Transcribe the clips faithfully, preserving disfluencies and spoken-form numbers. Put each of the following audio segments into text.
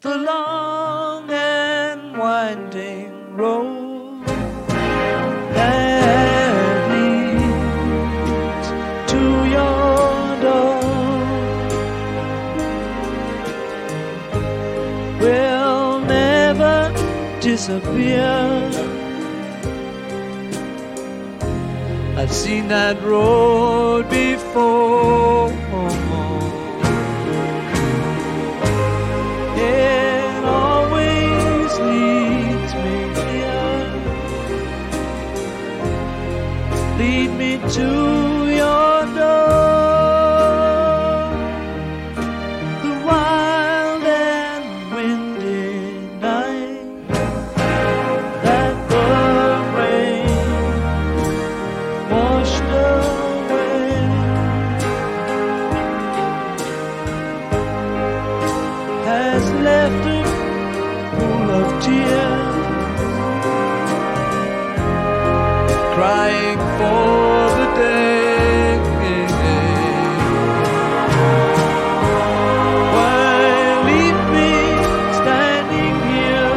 the long and winding road that leads to your door will never disappear. I've seen that road before. It always leads me here. Lead me to your door. The wild and windy night that the rain washed away has left a pool of tears, crying for the day why leave me standing here?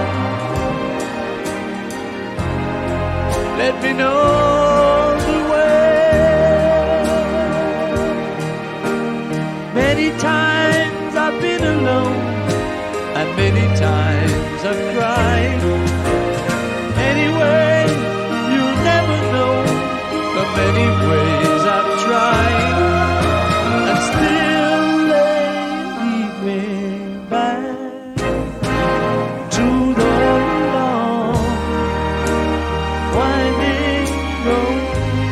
Let me know the way. Many times I've been alone, and many times I've cried. Anyway, you'll never know the many ways I've tried, and still they lead me back to the long winding road.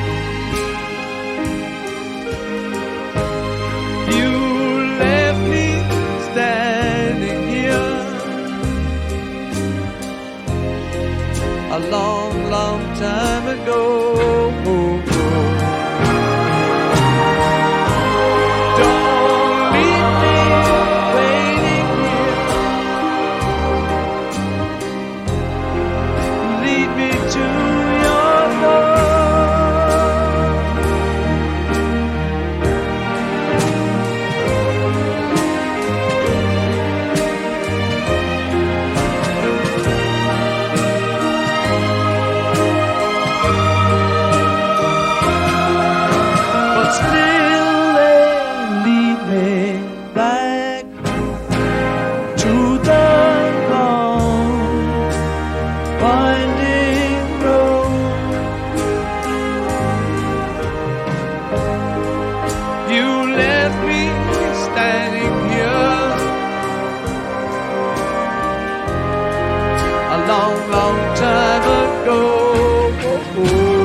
You left me standing here a long, long time ago. Don't leave me waiting here. Lead me to your still they lead me back to the long winding road. You left me standing here a long, long time ago.